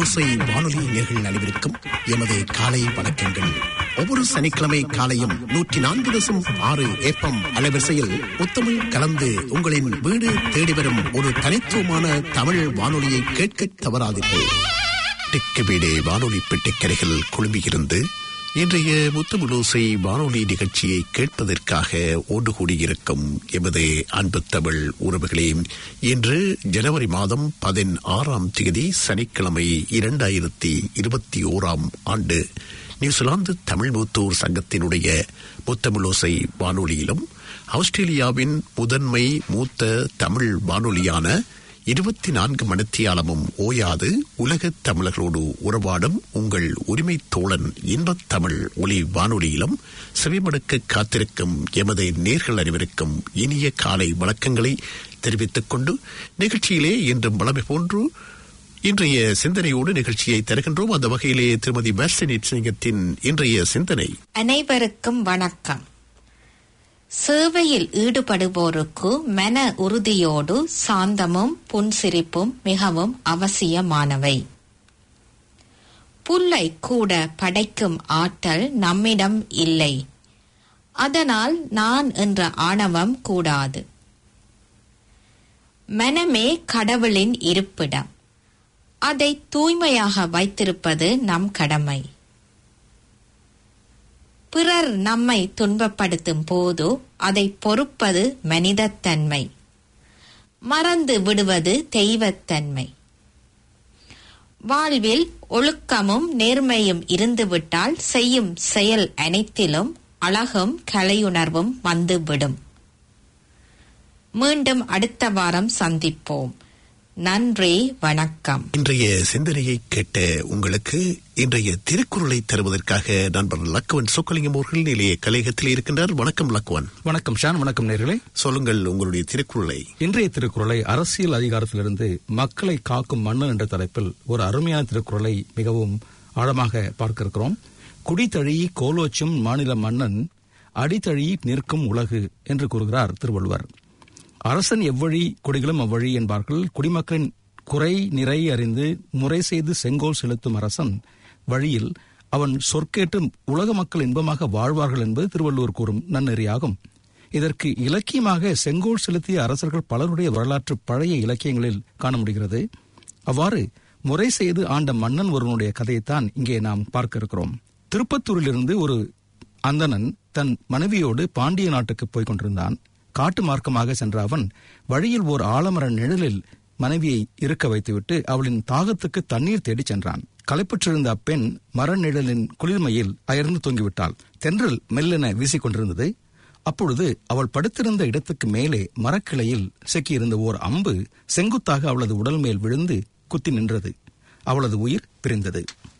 முத்துமுழுசை வானொலி நேயர்கள் அனைவருக்கும் எமது காலை வணக்கங்கள். ஒவ்வொரு சனிக்கிழமை காலையும் 104.6 FM அலைவரிசையில் முத்தமிழ் கலந்து உங்களின் வீடு தேடி வரும் ஒரு தனித்துவமான தமிழ் வானொலியை கேட்க தவறாதீர்கள். டிக்கு வீடே வானொலி பெட்டிக்கரைகள் குழுமியிருந்து இன்றைய முத்துமுழுசை வானொலி நிகழ்ச்சியை கேட்பதற்காக ஒன்று கூடியிருக்கும் எமது அன்பு தமிழ் உறவுகளே, இன்று ஜனவரி மாதம் 16 சனிக்கிழமை 2021 ஆண்டு நியூசிலாந்து தமிழ் மூத்தோர் சங்கத்தினுடைய முத்துமுழுசை வானொலியிலும் ஆஸ்திரேலியாவின் முதன்மை மூத்த தமிழ் வானொலியான 24 மணித்தியாலமும் ஓயாது உலகத் தமிழர்களோடு உறவாடும் உங்கள் உரிமை தோழன் இன்பத் தமிழ் ஒலி வானொலியிலும் செவிமடுக்க காத்திருக்கும் எமது நேர்கள் அனைவருக்கும் இனிய காலை வணக்கங்களை தெரிவித்துக் கொண்டு நிகழ்ச்சியிலே இன்றும் வளமை போன்று இன்றைய சிந்தனையோடு நிகழ்ச்சியை தருகின்றோம். அந்த வகையிலே திருமதி வர்ஷினி சிங்கத்தின் இன்றைய சிந்தனை. அனைவருக்கும் வணக்கம். சேவையில் ஈடுபடுவோருக்கு மன உறுதியோடு சாந்தமும் புன்சிரிப்பும் மிகவும் அவசியமானவை. புல்லை கூட படைக்கும் ஆற்றல் நம்மிடம் இல்லை. அதனால் நான் என்ற ஆணவம் கூடாது. மனமே கடவுளின் இருப்பிடம். அதை தூய்மையாக வைத்திருப்பது நம் கடமை. பிறர் நம்மை துன்பப்படுத்தும் போது அதை பொறுப்பது மனிதத்தன்மை. மறந்து விடுவது தெய்வத்தன்மை. வாழ்வில் ஒழுக்கமும் நேர்மையும் இருந்துவிட்டால் செய்யும் செயல் அனைத்திலும் அழகும் கலையுணர்வும் வந்துவிடும். மீண்டும் அடுத்த வாரம் சந்திப்போம். நன்றி, வணக்கம். இன்றைய சிந்தனையை கேட்ட உங்களுக்கு இன்றைய திருக்குறளை தருவதற்காக நண்பர் லக்குவன் சொக்கலிங்கம் அவர்கள் நிலைய கலையகத்தில் இருக்கின்றார். வணக்கம் லக்குவன். வணக்கம் ஷான். வணக்கம் நேர்களே. சொல்லுங்கள் உங்களுடைய திருக்குறளை. இன்றைய திருக்குறளை அரசியல் அதிகாரத்திலிருந்து மக்களை காக்கும் மன்னன் என்ற தலைப்பில் ஒரு அருமையான திருக்குறளை மிகவும் ஆழமாக பார்க்க இருக்கிறோம். குடித்தழி கோலோச்சும் மாநில மன்னன் அடித்தழி நிற்கும் உலகு என்று கூறுகிறார் திருவள்ளுவர். அரசன் எவ்வழி குடிகளும் அவ்வழி என்பார்கள். குடிமக்களின் குறை நிறை அறிந்து முறை செய்து செங்கோல் செலுத்தும் அரசன் வழியில் அவன் சொற்கேட்டு உலக மக்கள் இன்பமாக வாழ்வார்கள் என்பது திருவள்ளுவர் கூறும் நன்னெறியாகும். இதற்கு இலக்கியமாக செங்கோல் செலுத்திய அரசர்கள் பலருடைய வரலாற்று பழைய இலக்கியங்களில் காண முடிகிறது. அவ்வாறு முறை செய்து ஆண்ட மன்னன் ஒருவனுடைய கதையைத்தான் இங்கே நாம் பார்க்க இருக்கிறோம். திருப்பத்தூரிலிருந்து ஒரு அந்தணன் தன் மனைவியோடு பாண்டிய நாட்டுக்கு போய்க் கொண்டிருந்தான். காட்டு மார்க்கமாக சென்ற அவன் வழியில் ஓர் ஆலமர நிழலில் மனைவியை இருக்க வைத்துவிட்டு அவளின் தாகத்துக்கு தண்ணீர் தேடி சென்றான். களைப்புற்றிருந்த அப்பெண் மர நிழலின் குளிர்மையில் அயர்ந்து தொங்கிவிட்டாள். தென்றல் மெல்லென வீசிக்கொண்டிருந்தது. அப்பொழுது அவள் படுத்திருந்த இடத்துக்கு மேலே மரக்கிளையில் சிக்கியிருந்த ஓர் அம்பு செங்குத்தாக அவளது உடல் மேல் விழுந்து குத்தி நின்றது. அவளது உயிர் பிரிந்தது.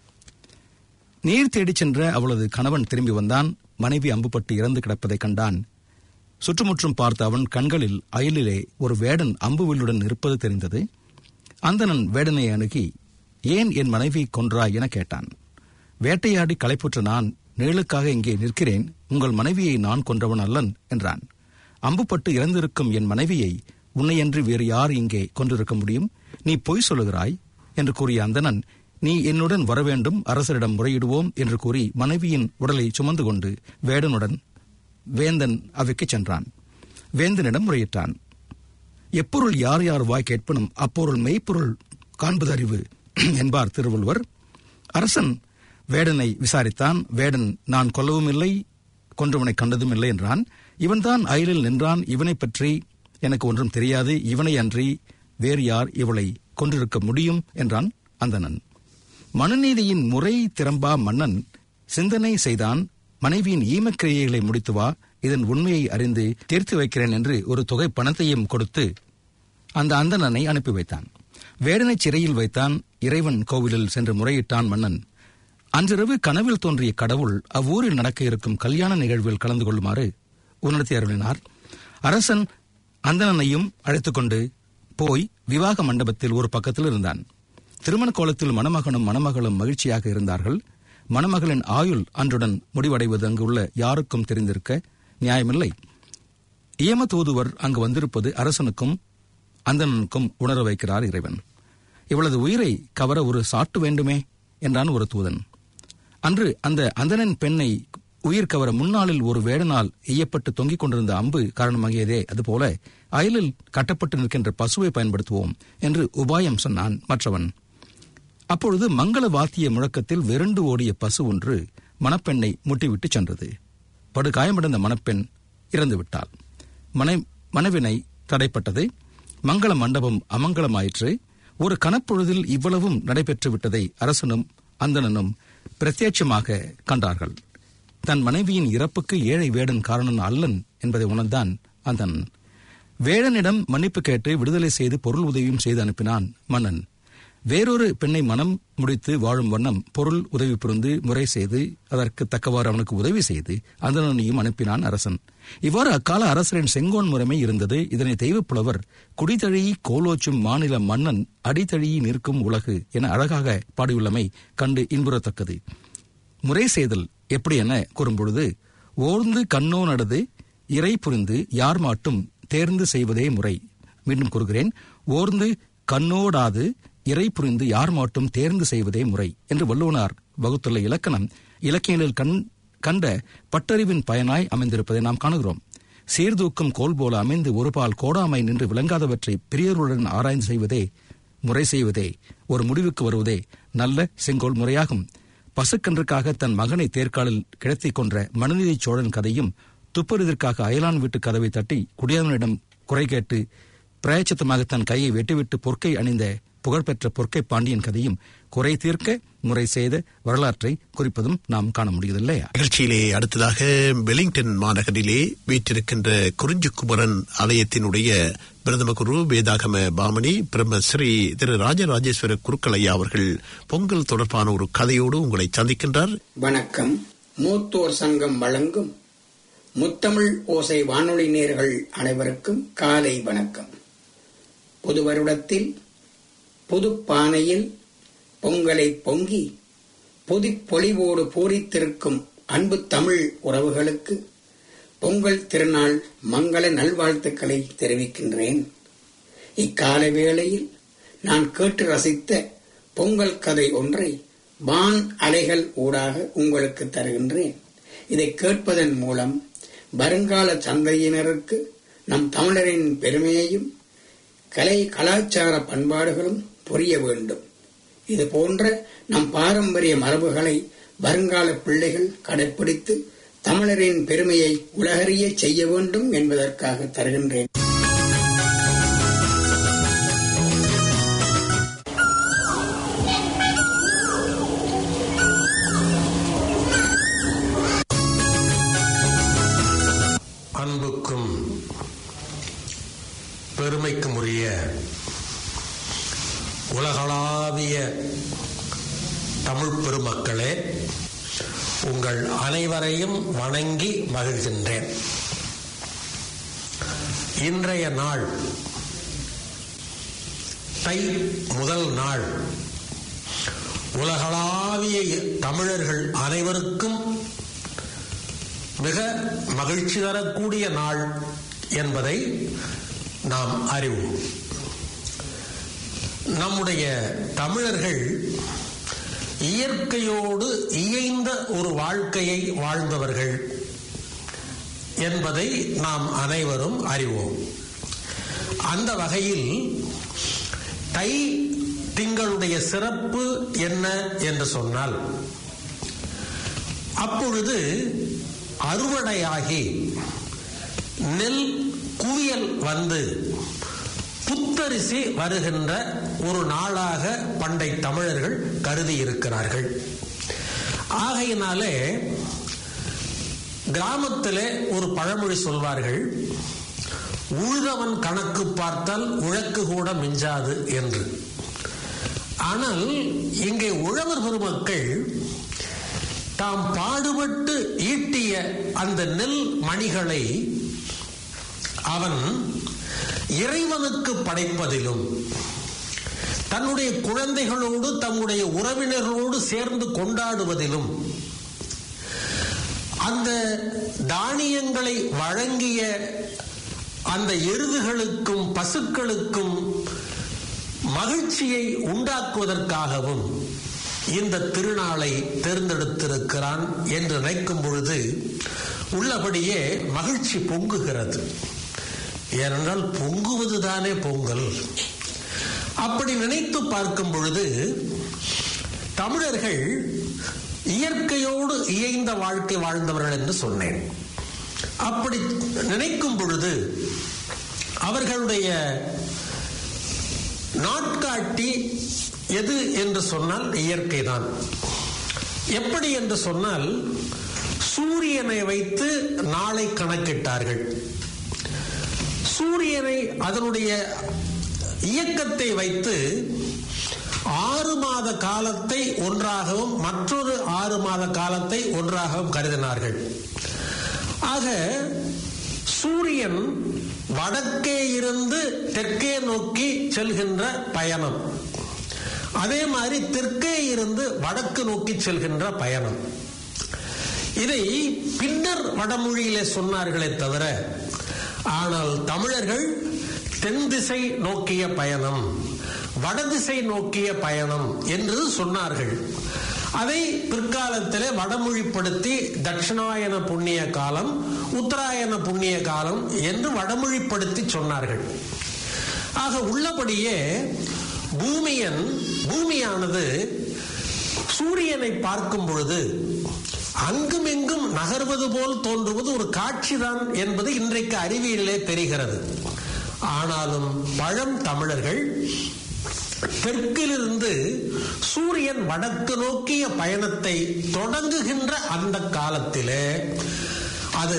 நீர் தேடிச் சென்ற அவளது கணவன் திரும்பி வந்தான். மனைவி அம்புப்பட்டு இறந்து கிடப்பதை கண்டான். சுற்றுமுற்றும் பார்த்த அவன் கண்களில் அயலிலே ஒரு வேடன் அம்புவில்லுடன் இருப்பது தெரிந்தது. அந்தணன் வேடனை அணுகி, ஏன் என் மனைவியை கொன்றாய் என கேட்டான். வேட்டையாடி களைப்புற்ற நான் நிழலுக்காக இங்கே நிற்கிறேன். உங்கள் மனைவியை நான் கொன்றவன் அல்லன் என்றான். அம்புப்பட்டு இறந்திருக்கும் என் மனைவியை உன்னையன்றி வேறு யார் இங்கே கொன்றிருக்க முடியும்? நீ பொய் சொல்லுகிறாய் என்று கூறிய அந்தணன், நீ என்னுடன் வரவேண்டும், அரசரிடம் முறையிடுவோம் என்று கூறி மனைவியின் உடலை சுமந்து கொண்டு வேடனுடன் வேந்தன் அவைக்கு சென்றான். வேந்தனிடம் முறையிட்டான். எப்பொருள் யார் யார் வாய் கேட்பனும் அப்பொருள் மெய்ப்பொருள் காண்பது அறிவு என்பார் திருவள்ளுவர். அரசன் வேடனை விசாரித்தான். வேடன், நான் கொல்லவும் இல்லை, கொன்றவனை கண்டதும் இல்லை என்றான். இவன்தான் அயலில் நின்றான். இவனை பற்றி எனக்கு ஒன்றும் தெரியாது. இவனை அன்றி வேறு யார் இவளை கொன்றிருக்க முடியும் என்றான் அந்தணன். மனுநீதியின் முறை திறம்பா மன்னன் சிந்தனை செய்தான். மனைவியின் ஈமக்கிரியைகளை முடித்து வா, இதன் உண்மையை அறிந்து தீர்த்து வைக்கிறேன் என்று ஒரு தொகை பணத்தையும் கொடுத்து அந்த அந்தணனை அனுப்பி வைத்தான். வேடனை சிறையில் வைத்தான். இறைவன் கோவிலில் சென்று முறையிட்டான் மன்னன். அன்றிரவு கனவில் தோன்றிய கடவுள் அவ்வூரில் நடக்க இருக்கும் கல்யாண நிகழ்வில் கலந்து கொள்ளுமாறு உணர்த்தி அருளினார். அரசன் அந்தணனையும் அழைத்துக் கொண்டு போய் விவாக மண்டபத்தில் ஒரு பக்கத்தில் இருந்தான். திருமண கோலத்தில் மணமகனும் மணமகளும் மகிழ்ச்சியாக இருந்தார்கள். மணமகளின் ஆயுள் அன்றுடன் முடிவடைவது அங்கு உள்ள யாருக்கும் தெரிந்திருக்க நியாயமில்லை. இயம தூதுவர் அங்கு வந்திருப்பது அரசனுக்கும் அந்தணனுக்கும் உணர வைக்கிறார் இறைவன். இவளது உயிரை கவர ஒரு சாட்டு வேண்டுமே என்றான் ஒரு தூதன். அன்று அந்த அந்தணன் பெண்ணை உயிர் கவர முன்னாளில் ஒரு வேடனால் எய்யப்பட்டு தொங்கிக் கொண்டிருந்த அம்பு காரணமாகியதே. அதுபோல அயலில் கட்டப்பட்டு நிற்கின்ற பசுவை பயன்படுத்துவோம் என்று உபாயம் சொன்னான் மற்றவன். அப்பொழுது மங்கள வாத்திய முழக்கத்தில் வெருண்டு ஓடிய பசு ஒன்று மணப்பெண்ணை முட்டிவிட்டு சென்றது. படுகாயமடைந்த மணப்பெண் இறந்துவிட்டாள். மனைவினை தடைப்பட்டது. மங்கள மண்டபம் அமங்கலமாயிற்று. ஒரு கணப்பொழுதில் இவ்வளவும் நடைபெற்று விட்டதை அரசனும் அந்தணனும் பிரத்யட்சமாக கண்டார்கள். தன் மனைவியின் இறப்புக்கு ஏழை வேடன் காரணன் அல்லன் என்பதை உணர்ந்தான் அந்தணன். வேடனிடம் மன்னிப்பு கேட்டு விடுதலை செய்து பொருள் உதவியும் செய்து அனுப்பினான் மன்னன். வேறொரு பெண்ணை மனம் முடித்து வாழும் வண்ணம் பொருள் உதவி புரிந்து முறை செய்து அதற்கு தக்கவாறு அவனுக்கு உதவி செய்து அந்தணனையும் அனுப்பினான் அரசன். இவ்வாறு அக்கால அரசரின் செங்கோன் முறைமை இருந்தது. இதனை தெய்வப்புலவர் குடித்தழி கோலோச்சும் மாநில மன்னன் அடித்தழி நிற்கும் உலகு என அழகாக பாடியுள்ளமை கண்டு இன்புறத்தக்கது. முறை செய்தல் எப்படி என கூறும்பொழுது, ஓர்ந்து கண்ணோ நடது இறை புரிந்து யார் மாட்டும் தேர்ந்து செய்வதே முறை. மீண்டும் கூறுகிறேன், ஓர்ந்து கண்ணோடாது இறை புரிந்து யார் மாட்டும் தேர்ந்து செய்வதே முறை என்று வள்ளுவனார் வகுத்துள்ள இலக்கணம் இலக்கியங்களில் கண்ட பட்டறிவின் பயனாய் அமைந்திருப்பதை நாம் காணுகிறோம். சீர்தூக்கும் கோல் போல அமைந்து ஒருபால் கோடாமை நின்று விளங்காதவற்றை பிரியருடன் ஆராய்ந்து செய்வதே முறை செய்வதே ஒரு முடிவுக்கு வருவதே நல்ல செங்கோல் முறையாகும். பசுக்கன்றுக்காக தன் மகனை தேர்காலில் கிடத்திக் கொன்ற மனுநீதி சோழன் கதையும், துப்பறிதற்காக அயலான் வீட்டு கதவை தட்டி குடியாதவனிடம் குறை கேட்டு பிராயச்சித்தமாக தன் கையை வெட்டிவிட்டு பொற்கை அணிந்த புகழ்பெற்ற பொற்கை பாண்டியன் கதையும் குறை தீர்க்க முறை செய்த வரலாற்றை குறிப்பதும் நாம் காண முடியவில்லையா? நிகழ்ச்சியிலே அடுத்ததாக வெலிங்டன் மாநகரிலே வீற்றிருக்கின்ற குறிஞ்சிக்குமரன் ஆலயத்தினுடைய பிரதம குரு வேதாகம பாமணி பிரம்மஸ்ரீ திரு ராஜராஜேஸ்வர குருக்களையா அவர்கள் பொங்கல் தொடர்பான ஒரு கதையோடு உங்களை சந்திக்கின்றார். வணக்கம். மூத்தோர் சங்கம் வழங்கும் முத்தமிழ் ஓசை வானொலி நேயர்கள் அனைவருக்கும் காலை வணக்கம். புது வருடத்தில் புது பானையில் பொங்கலை பொங்கி புதுப்பொலிவோடு பூரித்திருக்கும் அன்பு தமிழ் உறவுகளுக்கு பொங்கல் திருநாள் மங்கள நல்வாழ்த்துக்களை தெரிவிக்கின்றேன். இக்கால வேளையில் நான் கேட்டு ரசித்த பொங்கல் கதை ஒன்றை வான் அலைகள் ஊடாக உங்களுக்கு தருகின்றேன். இதை கேட்பதன் மூலம் வருங்கால சந்தையினருக்கு நம் தமிழரின் பெருமையையும் கலாச்சார பண்பாடுகளும் புரிய வேண்டும். இது போன்ற நம் பாரம்பரிய மரபுகளை வருங்கால பிள்ளைகள் கடைப்பிடித்து தமிழரின் பெருமையை உலகறிய செய்ய வேண்டும் என்பதற்காக தருகின்றேன். அன்புக்கும் பெருமைக்கும் உரிய உலகளாவிய தமிழ் பெருமக்களே, உங்கள் அனைவரையும் வணங்கி மகிழ்கின்றேன். இன்றைய நாள் தை முதல் நாள் உலகளாவிய தமிழர்கள் அனைவருக்கும் மிக மகிழ்ச்சி தரக்கூடிய நாள் என்பதை நாம் அறிவோம். நம்முடைய தமிழர்கள் இயற்கையோடு இயைந்த ஒரு வாழ்க்கையை வாழ்ந்தவர்கள் என்பதை நாம் அனைவரும் அறிவோம். அந்த வகையில் தை திங்களுடைய சிறப்பு என்ன என்று சொன்னால், அப்பொழுது அறுவடையாகி நெல் குவியல் வந்து புத்தரிசி வருகின்ற ஒரு நாளாக பண்டை தமிழர்கள் கருதி இருக்கிறார்கள். ஆகையினாலே கிராமத்திலே ஒரு பழமொழி சொல்வார்கள், உழுதவன் கணக்கு பார்த்தால் உழக்கு கூட மிஞ்சாது என்று. ஆனால் இங்கே உழவர் பெருமக்கள் தாம் பாடுபட்டு ஈட்டிய அந்த நெல் மணிகளை அவன் இறைவனுக்கு படைப்பதிலும் தன்னுடைய குழந்தைகளோடு தம்முடைய உறவினர்களோடு சேர்ந்து கொண்டாடுவதிலும் அந்த தானியங்களை வழங்கிய அந்த எருதுகளுக்கும் பசுக்களுக்கும் மகிழ்ச்சியை உண்டாக்குவதற்காகவும் இந்த திருநாளை தேர்ந்தெடுத்திருக்கிறான் என்று நினைக்கும் பொழுது உள்ளபடியே மகிழ்ச்சி பொங்குகிறது. ஏனென்றால் பொங்குவதுதானே பொங்கல். அப்படி நினைத்து பார்க்கும் பொழுது தமிழர்கள் இயற்கையோடு இயைந்த வாழ்க்கை வாழ்ந்தவர்கள் என்று சொன்னேன். அப்படி நினைக்கும் பொழுது அவர்களுடைய நாட்காட்டி எது என்று சொன்னால் இயற்கை தான். எப்படி என்று சொன்னால் சூரியனை வைத்து நாளை கணக்கிட்டார்கள். சூரியனை அதனுடைய இயக்கத்தை வைத்து 6 மாத காலத்தை ஒன்றாகவும் மற்றொரு 6 மாத காலத்தை ஒன்றாகவும் கருதினார்கள். ஆக சூரியன் வடக்கே இருந்து தெற்கே நோக்கி செல்கின்ற பயணம், அதே மாதிரி தெற்கே இருந்து வடக்கு நோக்கி செல்கின்ற பயணம். இதை பின்னர் வடமொழியிலே சொன்னார்களே தவிர, ஆனால் தமிழர்கள் தென் திசை நோக்கிய பயணம், வடதிசை நோக்கிய பயணம் என்று சொன்னார்கள். அதை பிற்காலத்திலே வடமொழிப்படுத்தி தட்சிணாயன புண்ணிய காலம், உத்தராயண புண்ணிய காலம் என்று வடமொழிப்படுத்தி சொன்னார்கள். ஆக உள்ளபடியே பூமியானது சூரியனை பார்க்கும் பொழுது அங்குமெங்கும் நகர்வது போல் தோன்றுவது ஒரு காட்சிதான் என்பது இன்றைக்கு அறிவியலிலே தெரிகிறது. ஆனாலும் பழம் தமிழர்கள் தெற்கிலிருந்து சூரியன் வடக்கு நோக்கிய பயணத்தை தொடங்குகின்ற அந்த காலத்திலே அது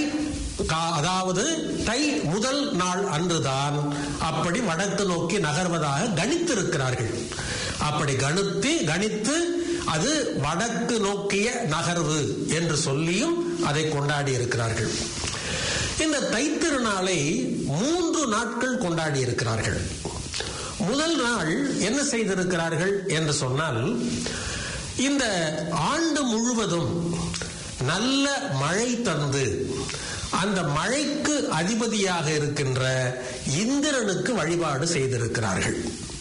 அதாவது தை முதல் நாள் அன்றுதான் அப்படி வடக்கு நோக்கி நகர்வதாக கணித்திருக்கிறார்கள். அப்படி கணித்து அது வடக்கு நோக்கிய நகர்வு என்று சொல்லியும் அதை கொண்டாடி இருக்கிறார்கள். இந்த தைத்திருநாளை 3 நாட்கள் கொண்டாடி இருக்கிறார்கள். முதல் நாள் என்ன செய்திருக்கிறார்கள் என்று சொன்னால், இந்த ஆண்டு முழுவதும் நல்ல மழை தந்து அந்த மழைக்கு அதிபதியாக இருக்கின்ற இந்திரனுக்கு வழிபாடு செய்திருக்கிறார்கள்.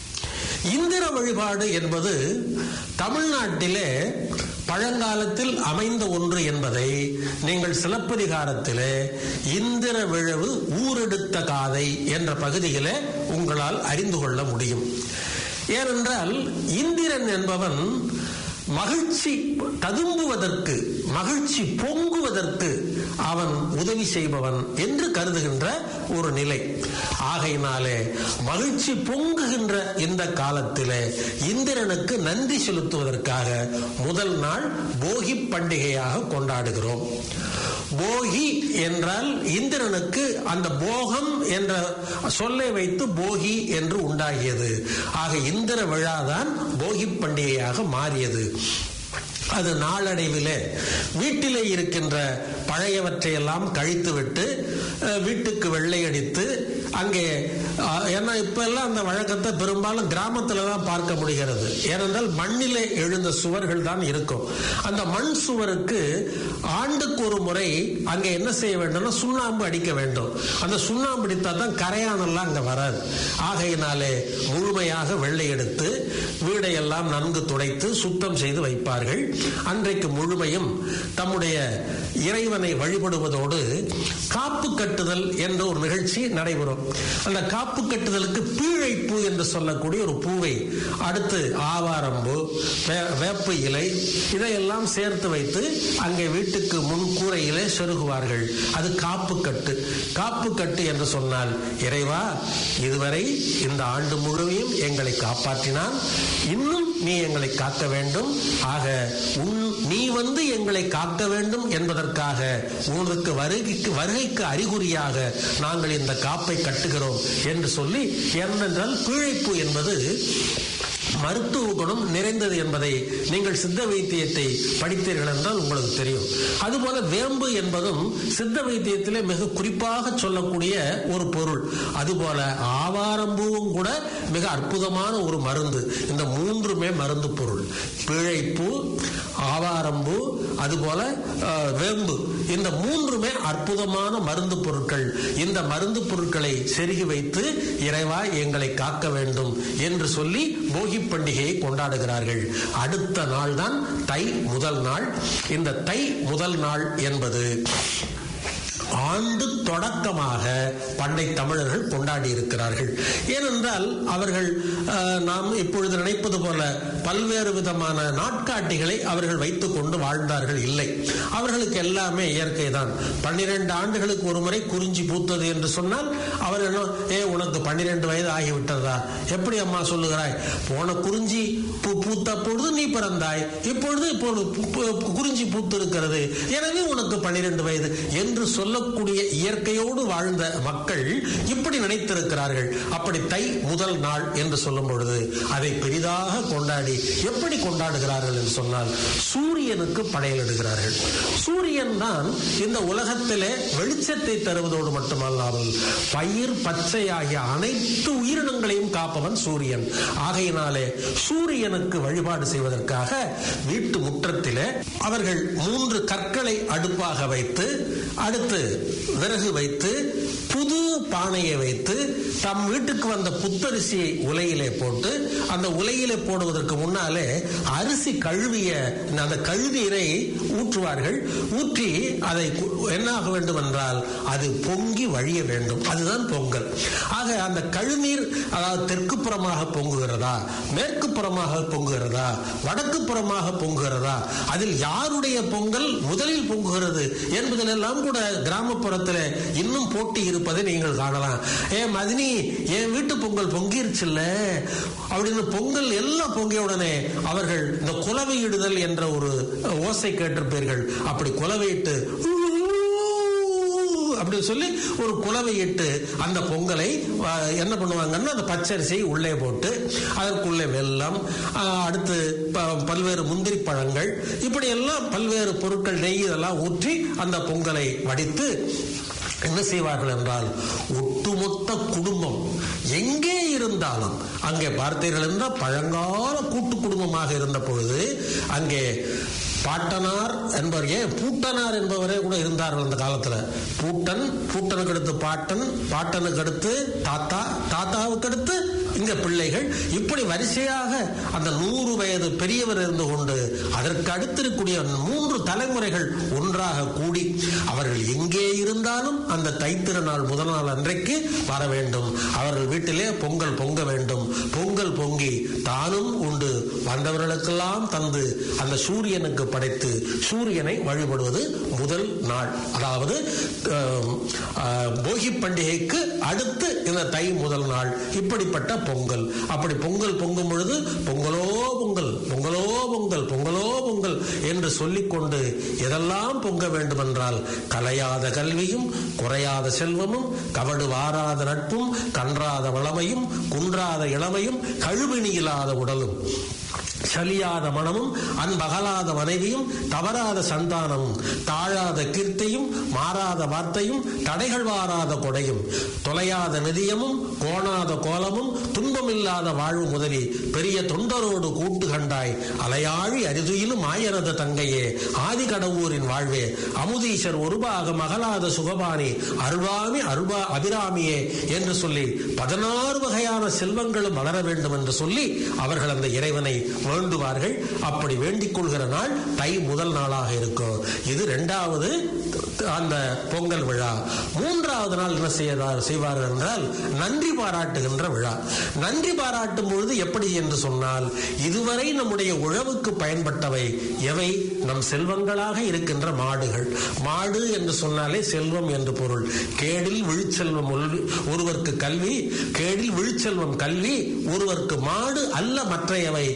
இந்திர வழிபாடு என்பது தமிழ்நாட்டிலே பழங்காலத்தில் அமைந்த ஒன்று என்பதை நீங்கள் சிலப்பதிகாரத்திலே இந்திர விழவு ஊரெடுத்த காதை என்ற பகுதியிலே உங்களால் அறிந்து கொள்ள முடியும். ஏனென்றால் இந்திரன் என்பவன் மகிழ்ச்சி ததும்புவதற்கு, மகிழ்ச்சி பொங்குவதற்கு அவன் உதவி செய்பவன் என்று கருதுகின்ற ஒரு நிலை. ஆகையினாலே மகிழ்ச்சி பொங்குகின்ற இந்த காலத்திலே இந்திரனுக்கு நன்றி செலுத்துவதற்காக முதல் நாள் போகி பண்டிகையாக கொண்டாடுகிறோம். போகி என்றால் இந்திரனுக்கு அந்த போகம் என்ற சொல்லை வைத்து போகி என்று உண்டாகியது. ஆக இந்திர விழாதான் போகி பண்டிகையாக மாறியது. அது நாளடைவிலே வீட்டிலே இருக்கின்ற பழையவற்றையெல்லாம் கழித்துவிட்டு வீட்டுக்கு வெள்ளை அடித்து அங்கே, ஏன்னா இப்ப எல்லாம் அந்த வழக்கத்தை பெரும்பாலும் கிராமத்துல தான் பார்க்க முடிகிறது. ஏனென்றால் மண்ணிலே எழுந்த சுவர்கள் தான் இருக்கும். அந்த மண் சுவருக்கு ஆண்டுக்கு ஒரு முறை அங்கே என்ன செய்ய வேண்டும்னா சுண்ணாம்பு அடிக்க வேண்டும். அந்த சுண்ணாம்பு அடித்தா தான் கரையானெல்லாம் அங்க வராது. ஆகையினாலே முழுமையாக வெள்ளை எடுத்து வீடையெல்லாம் நன்கு துடைத்து சுத்தம் செய்து வைப்பார்கள். அன்றைக்கு முழுமையும் தம்முடைய இறைவனை வழிபடுவதோடு காப்பு கட்டுதல் என்ற ஒரு நிகழ்ச்சி நடைபெறும். அந்த காப்பு கட்டுதலுக்கு பீழைப்பூ என்று சொல்லக்கூடிய ஒரு பூவை அடுத்து ஆவாரம்பூ, வேப்ப இலை இதையெல்லாம் சேர்த்து வைத்து அங்கே வீட்டுக்கு முன் கூரையிலே செருகுவார்கள். அது காப்பு கட்டு. காப்பு கட்டு என்று சொன்னால், இறைவா இதுவரை இந்த ஆண்டு முழுவதும் எங்களை காப்பாற்றினான், இன்னும் நீ எங்களை காக்க வேண்டும். ஆக நீ வந்து எங்களை காக்க வேண்டும் என்பதற்காக உனக்கு வருகைக்கு அறிகுறியாக நாங்கள் இந்த காப்பை கட்டுகிறோம் என்று சொல்லி, ஏனென்றால் பீழைப்பூ என்பது மருத்துவ குணம் நிறைந்தது என்பதை நீங்கள் சித்த வைத்தியத்தை படித்தீர்கள் என்றால் உங்களுக்கு தெரியும். அதுபோல வேம்பு என்பதும் சித்த வைத்தியத்திலே மிக குறிப்பாக சொல்லக்கூடிய ஒரு பொருள். அதுபோல ஆவாரம்பூவும் கூட மிக அற்புதமான ஒரு மருந்து. இந்த மூன்றுமே மருந்து பொருள். பிழைப்பூ, ஆவாரம்பூ, அதுபோல வேம்பு, இந்த மூன்றுமே அற்புதமான மருந்து பொருட்கள். இந்த மருந்து பொருட்களை செருகி வைத்து இறைவா எங்களை காக்க வேண்டும் என்று சொல்லி போகி பண்டிகையை கொண்டாடுகிறார்கள். அடுத்த நாள் தான் தை முதல் நாள். இந்த தை முதல் நாள் என்பது ஆண்டு தொடக்கமாக பண்டை தமிழர்கள் கொண்டாடி இருக்கிறார்கள். ஏனென்றால் அவர்கள் நாம் இப்பொழுது நினைப்பது போல பல்வேறு விதமான நாட்காட்டிகளை அவர்கள் வைத்துக் கொண்டு வாழ்ந்தார்கள் இல்லை. அவர்களுக்கு எல்லாமே இயற்கை தான். 12 ஆண்டுகளுக்கு ஒரு முறை குறிஞ்சி பூத்தது என்று சொன்னால் அவர் என்ன, உனக்கு 12 வயது ஆகிவிட்டதா, எப்படி அம்மா சொல்லுகிறாய், போன குறிஞ்சி பூத்த பொழுது நீ பிறந்தாய், இப்பொழுது குறிஞ்சி பூத்து இருக்கிறது, எனவே உனக்கு 12 வயது என்று சொல்லக்கூடிய இயற்கையோடு வாழ்ந்த மக்கள் இப்படி நினைத்திருக்கிறார்கள். அப்படி தை முதல் நாள் என்று சொல்லும் பொழுது அதை பெரிதாக கொண்டாடி எப்படி கொண்டாடுகிறார்கள் என்று சொன்னால் சூரியனுக்கு படையலிடுகிறார்கள். சூரியன் தான் இந்த உலகத்திலே வெளிச்சத்தை தருவதோடு மட்டுமல்லாமல் பயிர் பச்சை ஆகிய அனைத்து உயிரினங்களையும் காப்பவன் சூரியன். ஆகையினாலே சூரியனுக்கு வழிபாடு செய்வதற்காக வீட்டு முற்றத்திலே அவர்கள் 3 கற்களை அடுப்பாக வைத்து, அடுத்து விறகு வைத்து, புது பானையை வைத்து, தம் வீட்டுக்கு வந்த புத்தரிசியை உலையிலே போட்டு, அந்த உலையிலே போடுவதற்கு முன்னாலே அரிசி கழுவிய அந்த கழுநீரை ஊற்றுவார்கள். ஊற்றி அதை என்ன ஆக வேண்டும் என்றால் அது பொங்கி வழிய வேண்டும். அதுதான் பொங்கல். ஆக அந்த கழுநீர் அதாவது தெற்கு புறமாக பொங்குகிறதா, மேற்கு புறமாக பொங்குகிறதா, வடக்கு புறமாக பொங்குகிறதா, அதில் யாருடைய பொங்கல் முதலில் பொங்குகிறது என்பதிலெல்லாம் கூட கிராமப்புறத்தில் இன்னும் போட்டி இருப்பதை நீங்கள் காணலாம். மதினி, என் வீட்டு பொங்கல் பொங்கிருச்சுல்ல அப்படின்னு பொங்கல் எல்லாம் பொங்கிய உடனே அவர்கள் இந்த குலவையிடுதல் என்ற ஒரு ஓசை கேட்டிருப்பீர்கள். அப்படி குலவையிட்டு அப்படி சொல்லி ஒரு குலவையிட்டு அந்த பொங்கலை என்ன பண்ணுவாங்கன்னா அந்த பச்சரிசியை உள்ளே போட்டு அதற்குள்ளே வெல்லம், அடுத்து பல்வேறு முந்திரி பழங்கள், இப்படி எல்லாம் பல்வேறு பொருட்கள், நெய் இதெல்லாம் ஊற்றி அந்த பொங்கலை வடித்து என்ன செய்வார்கள் என்றால் ஒட்டுமொத்த குடும்பம் எங்கே இருந்தாலும், அங்கே பார்த்தீர்கள் என்றால் பழங்கால கூட்டு குடும்பமாக இருந்த பொழுது அங்கே பாட்டனார் என்பவர், பூட்டனார் என்பவரே கூட இருந்தார்கள் அந்த காலத்துல. பூட்டனுக்கு அடுத்து பாட்டன், பாட்டனுக்கு அடுத்து தாத்தா, தாத்தாவுக்கு அடுத்து இங்க பிள்ளைகள், இப்படி வரிசையாக அந்த 100 வயது பெரியவர் இருந்து கொண்டு அதற்கு அடுத்திருக்கூடிய 3 தலைமுறைகள் ஒன்றாக கூடி அவர்கள் எங்கே இருந்தாலும் அந்த தைத்திருநாள் முதல் நாள் அன்றைக்கு வர வேண்டும். அவர்கள் வீட்டிலே பொங்கல் பொங்க வேண்டும். பொங்கல் பொங்கி தானும் உண்டு வந்தவர்களுக்கெல்லாம் தந்து அந்த சூரியனுக்கு படைத்து சூரியனை வழிபடுவது முதல் நாள். அதாவது போகி பண்டிகைக்கு அடுத்து இந்த தை முதல் நாள் இப்படிப்பட்ட பொங்கல். அப்படி பொங்கல் பொங்கும் பொழுது பொங்கலோ பொங்கல், பொங்கலோ பொங்கல், பொங்கலோ பொங்கல் என்று சொல்லிக்கொண்டு எதெல்லாம் பொங்க வேண்டும் என்றால் கலையாத கல்வியும், குறையாத செல்வமும், கவடு வாராத நட்பும், கன்றாத வளமையும், குன்றாத இளமையும், கழுவினி இல்லாத உடலும், சலியாத மனமும், அன்பகலாத மனைவியும், தவறாத சந்தானமும், தாழாத கீர்த்தியும், மாறாத வார்த்தையும், தடைகள் வாராத கொடையும், தொலையாத நிதியமும், கோணாத கோலமும், துன்பமில்லாத வாழ்வு முதலி பெரிய தொண்டரோடு கூட்டு கண்டாய் அலையாழி அரிதுயிலும் ஆயனத தங்கையே ஆதி கடவுரின் வாழ்வே அமுதீஷர் ஒருபாக மகளாத சுகபானி அருள்வாமி அபிராமியே என்று சொல்லி 16 வகையான செல்வங்களும் வளர வேண்டும் என்று சொல்லி அவர்கள் அந்த இறைவனை வேண்டுவார்கள். அப்படி வேண்டிக் கொள்கிற நாள் தை முதல் நாளாக இருக்கும். இது 2வது அந்த பொங்கல் விழா. 3வது நாள் என்ன செய்வார்கள் என்றால் நன்றி பாராட்டுகின்ற விழா. நன்றி பாராட்டும் பொழுது எப்படி என்று சொன்னால், இதுவரை நம்முடைய உழவுக்கு பயன்பட்டவை எவை? நம் செல்வங்களாக இருக்கின்ற மாடுகள். மாடு என்று சொன்னாலே செல்வம் என்று பொருள். கேடில் விழுச்செல்வம் ஒருவருக்கு கல்வி, கேடில் விழுச்செல்வம் கல்வி, ஒருவருக்கு மாடு அல்ல மற்றையவை என்று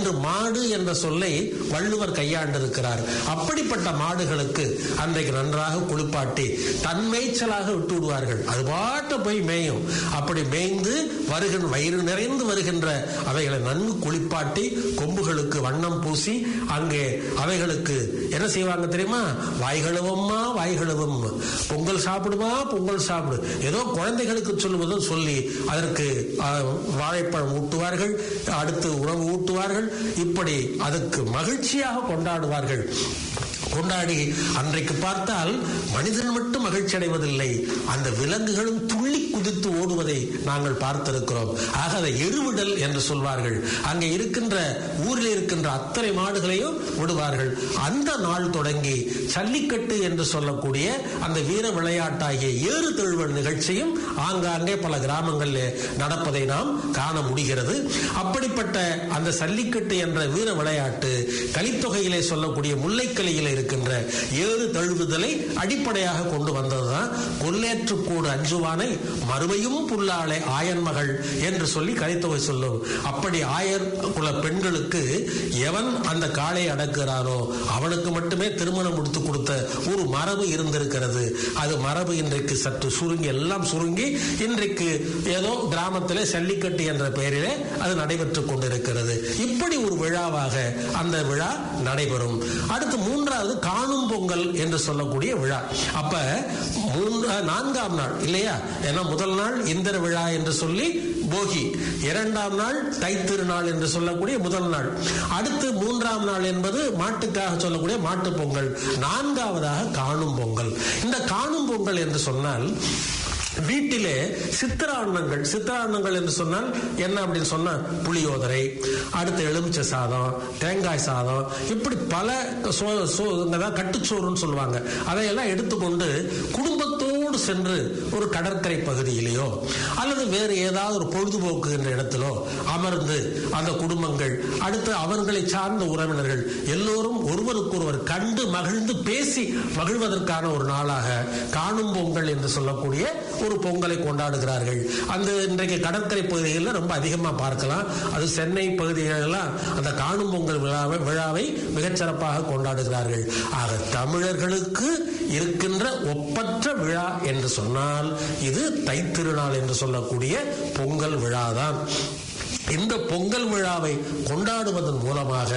என்று மாடு என்ற சொல்லை வள்ளுவர் கையாண்டிருக்கிறார். அப்படிப்பட்ட மாடுகளுக்கு அன்றைக்கு நன்றாக குளிப்பாட்டி தன் மேய்ச்சலாக விட்டு விடுவார்கள். அது பாட்டு போய் மேயும். அப்படி மேய்ந்து வருகின்ற வயிறு நிறைந்து வருகின்ற அவைகளை நன்கு குளிப்பாட்டி கொம்புகளுக்கு வண்ணம் பூசி அங்கே அவைகளுக்கு என்ன செய்வாங்க தெரியுமா? வாய்களுவம்மா வாய்களுவம், பொங்கல் சாப்பிடுமா பொங்கல் சாப்பிடு, ஏதோ குழந்தைகளுக்கு சொல்லுவதும் சொல்லி அதற்கு வாழைப்பழம் ஊட்டுவார்கள், அடுத்து உணவு ஊட்டுவார்கள். இப்படி அதுக்கு மகிழ்ச்சியாக கொண்டாடுவார்கள். கொண்டாடி அன்றைக்கு பார்த்தால் மனிதன் மட்டும் மகிழ்ச்சி அடைவதில்லை, அந்த விலங்குகளும் துள்ளி குதித்து ஓடுவதை நாங்கள் பார்த்திருக்கிறோம். ஆக அதை எருவிடல் என்று சொல்வார்கள். அங்கே இருக்கின்ற ஊரில் இருக்கின்ற அத்தனை மாடுகளையும் விடுவார்கள். அந்த நாள் தொடங்கி ஜல்லிக்கட்டு என்று சொல்லக்கூடிய அந்த வீர விளையாட்டாகிய ஏறு தழுவல் நிகழ்ச்சியும் ஆங்காங்கே பல கிராமங்களில் நடப்பதை நாம் காண முடிகிறது. அப்படிப்பட்ட அந்த ஜல்லிக்கட்டு என்ற வீர விளையாட்டு கலித்தொகையிலே சொல்லக்கூடிய முல்லைக்கலியிலே இருக்கின்ற ஏறு தழுவுதலை அடிப்படையாக கொண்டு வந்ததுதான். கொல்லேற்றுக்கூடு அஞ்சுவானை மறுமையும் புல்லாளே ஆயன் மகள் என்று சொல்லி கலித்தொகை சொல்லும். அப்படி ஆயர் குல பெண்களுக்கு எவன் அந்த காளை அடக்குகிறானோ அவனுக்கு மட்டுமே திருமணம் முடித்து கொடுத்த ஒரு மரபு இருந்திருக்கிறது. அது மரபு இன்றைக்கு சற்று சுருங்கி எல்லாம் சுருங்கி இன்றைக்கு ஏதோ கிராமத்திலே ஜல்லிக்கட்டு என்ற பெயரிலே அது நடைபெற்றுக் கொண்டிருக்கிறது. இப்படி ஒரு விழாவாக அந்த விழா நடைபெறும். அடுத்து மூன்றாவது காணும் பொங்கல் என்று சொல்லக்கூடிய விழா. அப்ப நான்காம் நாள் இல்லையா? ஏன்னா முதல் நாள் இந்திர விழா என்று சொல்லி போகி, இரண்டாம் நாள் தைத்திருநாள் என்று சொல்லக்கூடிய முதல் நாள், அடுத்து மூன்றாம் நாள் என்பது மாட்டுக்காக சொல்லக்கூடிய மாட்டு பொங்கல், நான்காவதாக காணும் பொங்கல். இந்த காணும் பொங்கல் என்று சொன்னால் வீட்டிலே சித்திராண்ணங்கள் என்று சொன்னால் என்ன அப்படின்னு சொன்னா புளியோதரை, அடுத்து எலுமிச்சை சாதம், தேங்காய் சாதம், இப்படி பல கட்டுச்சோறுன்னு சொல்லுவாங்க. அதையெல்லாம் எடுத்துக்கொண்டு குடும்பத்தோடு சென்று ஒரு கடற்கரை பகுதியிலேயோ அல்லது வேறு ஏதாவது ஒரு பொழுதுபோக்கு என்ற இடத்திலோ அமர்ந்து அந்த குடும்பங்கள், அடுத்து அவர்களை சார்ந்த உறவினர்கள் எல்லோரும் ஒருவருக்கொருவர் கண்டு மகிழ்ந்து பேசி மகிழ்வதற்கான ஒரு நாளாக காணும் பொங்கல் என்று சொல்லக்கூடிய ஒரு பொங்கலை கொண்டாடுகிறார்கள். அந்த இன்றைக்கு கடற்கரை பகுதிகளில் ரொம்ப அதிகமாக பார்க்கலாம். அது சென்னை பகுதிகளெல்லாம் அந்த காணும் பொங்கல் விழாவை மிகச்சிறப்பாக கொண்டாடுகிறார்கள். ஆக தமிழர்களுக்கு இருக்கின்ற ஒப்பற்ற விழா என்று சொன்னால் இது தைத்திருநாள் என்று சொல்லக்கூடிய பொங்கல் விழாதான். இந்த பொங்கல் விழாவை கொண்டாடுவதன் மூலமாக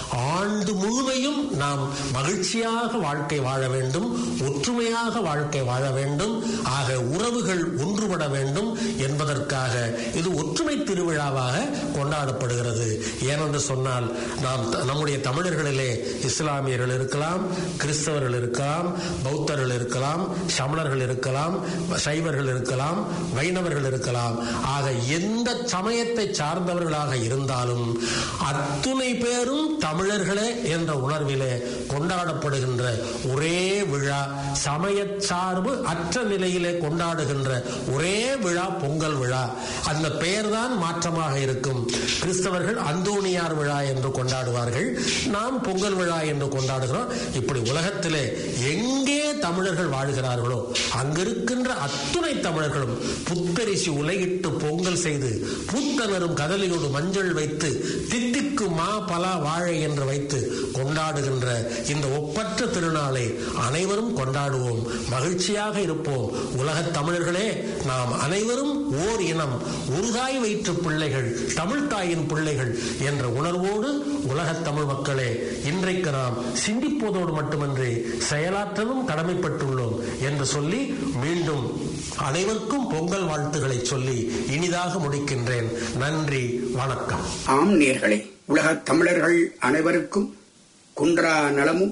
ஆண்டு முழுமையும் நாம் மகிழ்ச்சியாக வாழ்க்கை வாழ வேண்டும், ஒற்றுமையாக வாழ்க்கை வாழ வேண்டும், ஆக உறவுகள் ஒன்றுபட வேண்டும் என்பதற்காக இது ஒற்றுமை திருவிழாவாக கொண்டாடப்படுகிறது. ஏனென்று சொன்னால் நம்முடைய தமிழர்களிலே இஸ்லாமியர்கள் இருக்கலாம், கிறிஸ்தவர்கள் இருக்கலாம், பௌத்தர்கள் இருக்கலாம், சமணர்கள் இருக்கலாம், சைவர்கள் இருக்கலாம், வைணவர்கள் இருக்கலாம். ஆக எந்த சமயத்தை சார்ந்தவர்களாக இருந்தாலும் அத்துணை பேரும் தமிழர்களே என்ற உணர்விலே கொண்டாடப்படுகின்ற ஒரே விழா, சமய சார்பு அற்ற நிலையிலே கொண்டாடுகின்ற ஒரே விழா பொங்கல் விழா. அந்த பெயர்தான் மாற்றமாக இருக்கும். கிறிஸ்தவர்கள் அந்தோணியார் விழா என்று கொண்டாடுவார்கள், நாம் பொங்கல் விழா என்று கொண்டாடுகிறோம். இப்படி உலகத்திலே எங்கே தமிழர்கள் வாழ்கிறார்களோ அங்கிருக்கின்ற அத்துணை தமிழர்களும் புத்தரிசி உலகிட்டு பொங்கல் செய்து பூத்தனரும் கதலியோடு மஞ்சள் வைத்து தித்திக்கு மா பலா வாழை என்று வைத்து கொண்டாடுகின்ற இந்த ஒப்பற்ற திருநாளை அனைவரும் கொண்டாடுவோம், மகிழ்ச்சியாக இருப்போம். உலகத் தமிழர்களே, நாம் அனைவரும் ஓர் இனம், ஒரு தாய் வயிற்று பிள்ளைகள், தமிழ் தாயின் பிள்ளைகள் என்ற உணர்வோடு உலகத் தமிழ் மக்களே இன்றைக்கு நாம் சிந்திப்பதோடு மட்டுமன்றி செயலாற்றலும் கடமைப்பட்டுள்ளோம் என்று சொல்லி மீண்டும் அனைவருக்கும் பொங்கல் வாழ்த்துக்களை சொல்லி இனிதாக முடிக்கின்றேன். நன்றி, வணக்கம். ஆம் நேயர்களே, உலகத் தமிழர்கள் அனைவருக்கும் குன்றா நலமும்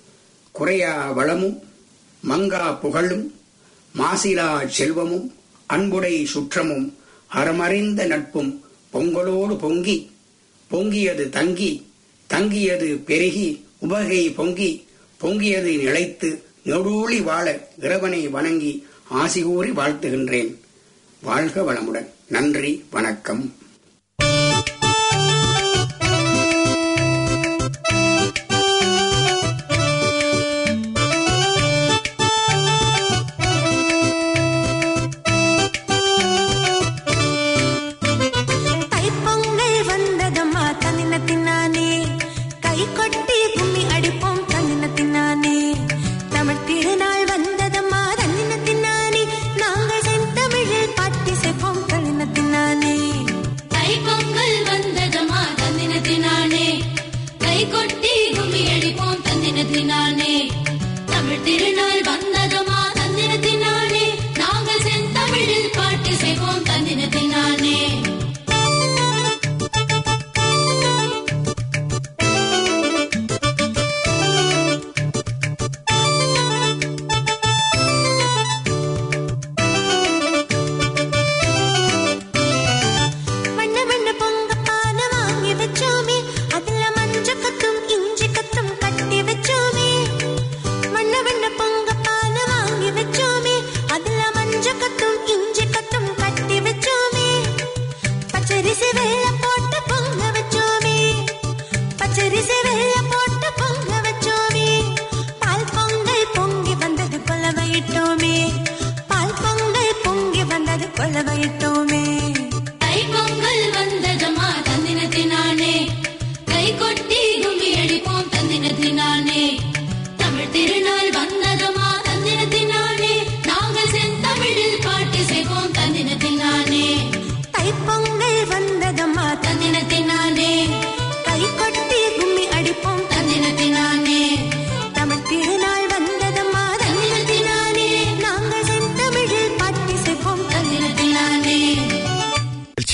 குறையா வளமும் மங்கா புகழும் மாசிலா செல்வமும் அன்புடை சுற்றமும் அறமறிந்த நட்பும் பொங்கலோடு பொங்கி பொங்கியது தங்கி தங்கியது பெருகி உபகை பொங்கி பொங்கியது நிலைத்து நெடூழி வாழ இறைவனை வணங்கி ஆசி கூறி வாழ்த்துகின்றேன். வாழ்க வளமுடன். நன்றி, வணக்கம். தைப்பொங்கல் வந்ததம்மா தனின தின்னானே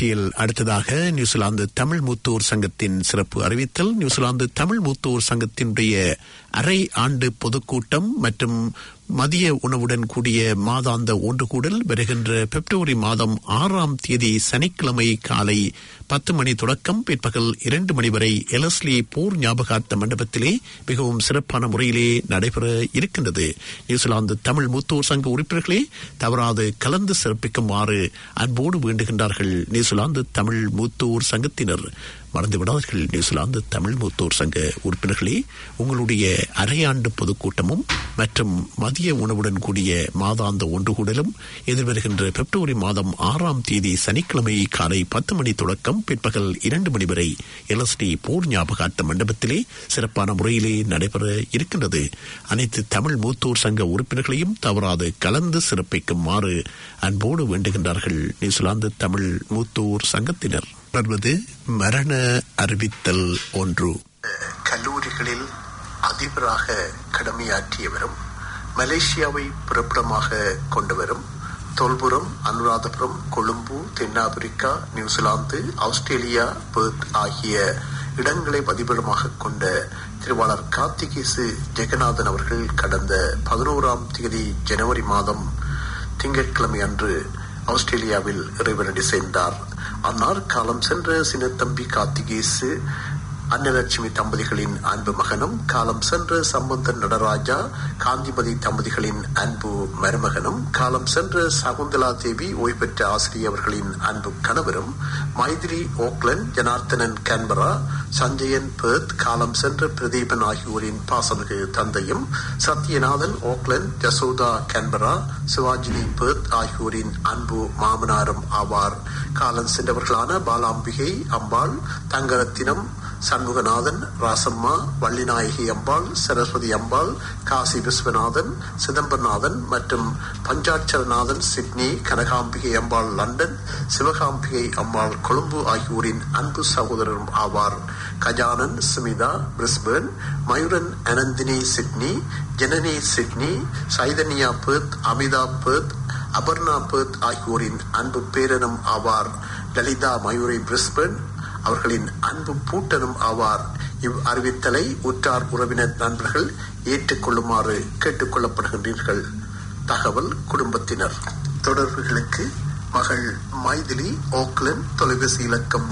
நிகழ்ச்சியில் அடுத்ததாக நியூசிலாந்து தமிழ் மூத்தோர் சங்கத்தின் சிறப்பு அறிவித்தல். நியூசிலாந்து தமிழ் மூத்தோர் சங்கத்தினுடைய அரை ஆண்டு பொதுக்கூட்டம் மற்றும் மதிய உணவுடன் கூடிய மாதாந்த ஒன்றுகூடல் வருகின்ற பிப்ரவரி மாதம் 6ஆம் தேதி சனிக்கிழமை காலை 10 மணி தொடக்கம் பிற்பகல் 2 மணி வரை எலஸ்லி போர் ஞாபகார்த்த மண்டபத்திலே மிகவும் சிறப்பான முறையிலே நடைபெற இருக்கின்றது. நியூசிலாந்து தமிழ் மூத்தோர் சங்க உறுப்பினர்களே தவறாது கலந்து சிறப்பிக்குமாறு அன்போடு வேண்டுகின்றார்கள் நியூசிலாந்து தமிழ் மூத்தோர் சங்கத்தினர். மறந்துவிடாதீர்கள் நியூசிலாந்து தமிழ் மூத்தோர் சங்க உறுப்பினர்களே, உங்களுடைய அரையாண்டு பொதுக்கூட்டமும் மற்றும் மதிய உணவுடன் கூடிய மாதாந்த ஒன்றுகூடலும் எதிர்வருகின்ற பிப்ரவரி மாதம் 6ஆம் தேதி சனிக்கிழமை காலை 10 மணி தொடக்கம் பிற்பகல் 2 மணி வரை எல்எஸ்டி போர் ஞாபகார்த்த மண்டபத்திலே சிறப்பான முறையிலே நடைபெற இருக்கின்றது. அனைத்து தமிழ் மூத்தோர் சங்க உறுப்பினர்களையும் தவறாது கலந்து சிறப்பிக்குமாறு அன்போடு வேண்டுகின்றார்கள் நியூசிலாந்து தமிழ் மூத்தோர் சங்கத்தினர். தொடர்வது மரண அறிவித்தல் ஒன்று. கல்லூரிகளில் அதிபராக கடமையாற்றியவரும் மலேசியாவை பிறப்பிடமாக கொண்டவரும் தொல்புரம், அனுராதபுரம், கொழும்பு, தென்னாப்பிரிக்கா, நியூசிலாந்து, ஆஸ்திரேலியா, பெர்த் ஆகிய இடங்களை பதிபிடமாக கொண்ட திருவாளர் கார்த்திகேசு ஜெகநாதன் அவர்கள் கடந்த 11ஆம் தேதி ஜனவரி மாதம் திங்கட்கிழமை அன்று ஆஸ்திரேலியாவில் இறைவனடி சேர்ந்தார். அன்னார் காலம் சென்ற சின்னத்தம்பி கார்த்திகேசு அன்னலட்சுமி தம்பதிகளின் அன்பு மகனும், காலம் சென்ற சம்பந்தன் நடராஜா காந்திமதி தம்பதிகளின் அன்பு மருமகனும், காலம் சென்ற சகுந்தலா தேவி ஓய்வு பெற்ற ஆசிரியர் அவர்களின் அன்பு கணவரும், Maithiri Auckland, Janarthanan Canberra, Sanjayan Perth, காலம் சென்ற பிரதீபன் ஆகியோரின் பாசமிகு தந்தையும், Sathyanathan Auckland, Jasotha Canberra, Sivajini Perth ஆகியோரின் அன்பு மாமனாரும் ஆவார். காலம் சென்றவர்களான பாலாம்பிகை அம்பாள், தங்கரத்தினம், சண்முகநாதன், ராசம்மா, வள்ளிநாயகி அம்பாள், சரஸ்வதி அம்பாள், காசி விஸ்வநாதன், சிதம்பரநாதன் மற்றும் பஞ்சாட்சரநாதன் சிட்னி, கனகாம்பிகை அம்பாள் லண்டன், சிவகாம்பிகை அம்பாள் கொழும்பு ஆகியோரின் அன்பு சகோதரரும் ஆவார். Gajanan Sumitha Brisbane, Mayuran Ananthini Sydney, Janani Sydney, Chaitanya Perth, Amitha Perth, Aparna Perth ஆகியோரின் அன்பு பேரனும் ஆவார். லலிதா மயூரி பிரிஸ்பேர்ன் அவர்களின் அன்பு பூட்டனும் ஆவார். இவ் அறிவித்தலை உற்றார் உறவினர் நண்பர்கள் ஏற்றுக்கொள்ளுமாறு கேட்டுக் கொள்ளப்படுகின்றீர்கள். தகவல் குடும்பத்தினர். தொடர்புகளுக்கு மகள் மைதிலி, ஓக்லண்ட், தொலைபேசி இலக்கம்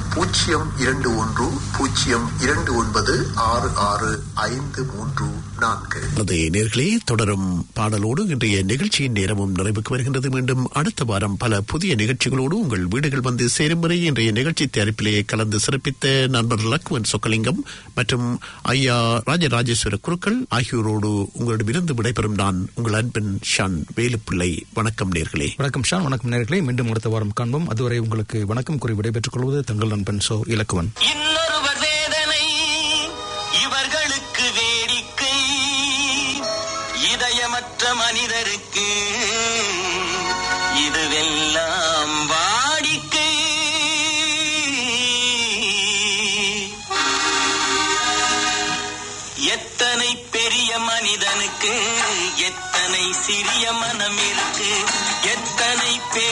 02129606534. நேர்களே, தொடரும் பாடலோடு இன்றைய நிகழ்ச்சியின் நேரமும் நிறைவுக்கு வருகின்றது. மீண்டும் அடுத்த வாரம் பல புதிய நிகழ்ச்சிகளோடு உங்கள் வீடுகள் வந்து சேரும் வரை இன்றைய நிகழ்ச்சி தயாரிப்பிலேயே கலந்து சிறப்பித்த நண்பர் லக்வன் சொக்கலிங்கம் மற்றும் ஐயா ராஜராஜேஸ்வர குருக்கள் ஆகியோரோடு உங்களிடமிருந்து விடைபெறும் நான் உங்கள் அன்பின் ஷான் வேலுப்பிள்ளை. வணக்கம் நேர்களே. வணக்கம் ஷான். வணக்கம் நேர்களே. மீண்டும் அடுத்த வாரம் காண்போம். அதுவரை உங்களுக்கு வணக்கம் கூறி விடைபெற்றுக் கொள்வது தங்கள் நண்பன் சோ இலக்குவன். இன்னொருவர் வேதனை இவர்களுக்கு வேடிக்கை, இதயமற்ற மனிதருக்கு இதுவெல்லாம் வாடிக்கை. எத்தனை பெரிய மனிதனுக்கு எத்தனை சிறிய மனம் இருக்கு, எத்தனை